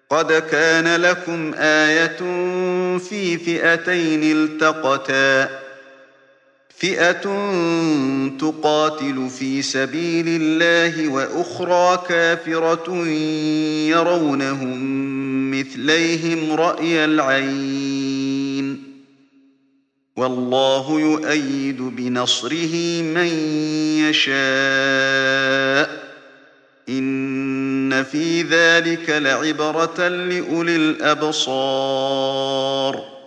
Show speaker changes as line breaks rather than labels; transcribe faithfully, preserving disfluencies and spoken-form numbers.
قد كان لكم آية في فئتين التقتا فئة تقاتل في سبيل الله وأخرى كافرة يرونهم مثليهم رأي العين والله يؤيد بنصره من يشاء إن في ذلك لعبرة لأولي الأبصار